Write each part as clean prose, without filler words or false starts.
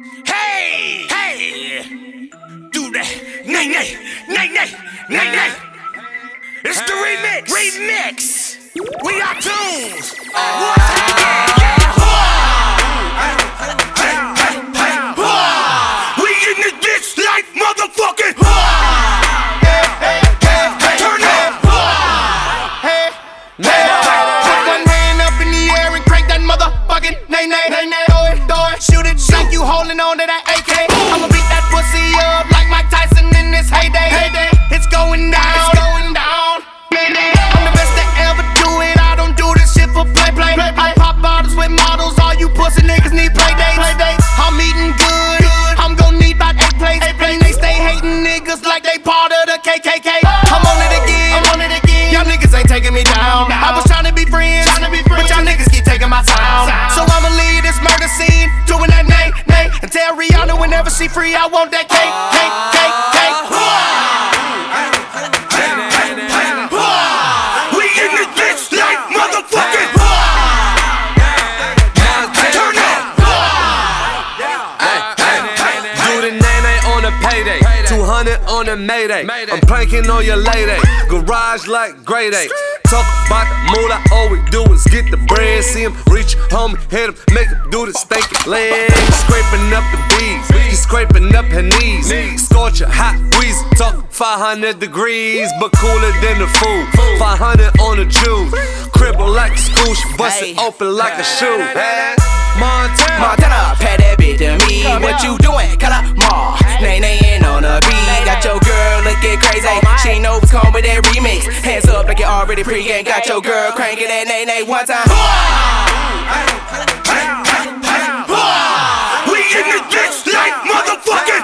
Hey, hey, do that. Nay, nay, nay, nay, nay, nay. It's the remix. Remix. We are tunes. What's happening? We in this bitch like motherfucking. Turn up. Put one hand up in the air and crank that motherfucking nay nay nay nay. Throw it, shoot it, like you holding on to that AK. I'ma beat that pussy up like Mike Tyson in this heyday. It's going down. It's going down. I'm the best to ever do it. I don't do this shit for play. I pop bottles with models. All you pussy niggas need play dates. I'm eating good. I'm gon' need about 8 plates. And they stay hating niggas like they part of the KKK. I'm on it again. Y'all niggas ain't taking me down. I was trying to be friends, but y'all niggas keep taking my time. So I'ma leave this murder scene, doing that nay, nay, and tell Rihanna whenever she free, I want that cake. We in this bitch like motherfucking. Turn up. Do the nay-nay on a payday, 200 on a mayday. I'm pranking on your lady, garage like grade A. Talk about the moolah, all we do is get the bread. See him reach, homie, hit him, make him do the stanky leg. Scraping up the bees, he's scraping up her knees. Scorch a hot wheeze, talk 500 degrees, but cooler than the food. 500 on the juice, cribble like a scooch, bust it open like a shoe. Montana, pay that bitch to me. What you doing? Cut up more. Nay on the beat. Got your girl looking crazy. She ain't know what's coming with that remix. Hands up like you already pre-game. Got your girl cranking that nay one time. We in this bitch like motherfucking.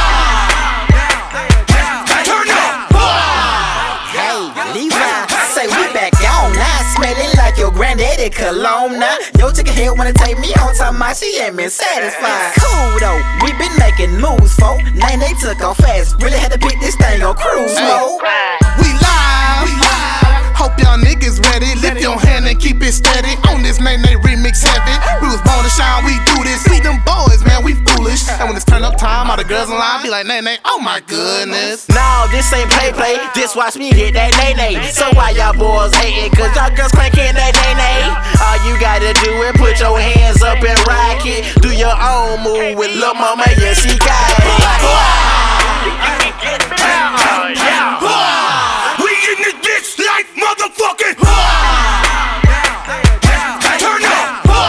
Turn up. Hey, Levi, say we back on now. Smelling like your granddaddy cologne now. Yo chicken head wanna take me on time, my she ain't been satisfied. Cool though, we been making moves, folk. Nay took off fast, really had to pick this thing on cruise mode. We live. Hope y'all niggas ready. Lift your hand and keep it steady. On this nay remix heavy. We was born to shine, we do this. See them boys, man, we foolish. And when it's turn up time, all the girls in line be like, nay, oh my goodness. No, this ain't play. Just watch me hit that nay. So why y'all boys hating? Cause y'all girls cranking that nay. All you gotta do is put your hands up and rock it. Do your own move with Lil' Mama, yeah, she got it. We in this bitch like motherfucking. Turn up.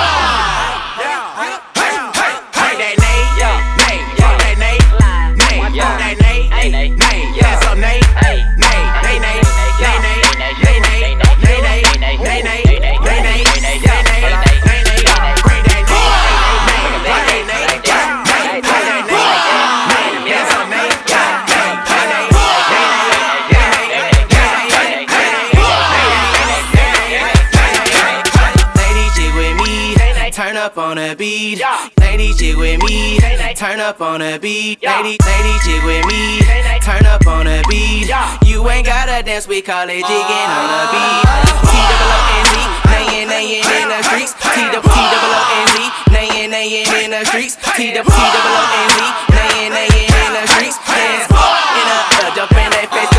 Turn up on a beat, lady chick with me. Turn up on a beat, lady chick with me. Turn up on a beat. You ain't gotta dance, we call it jigging on a beat. T-double-O-N-Z, nayin' in the streets. T-double-O-N-Z, nayin' in the streets. T-double-O-N-Z, nayin' in the streets. Hands up in the jump in that face.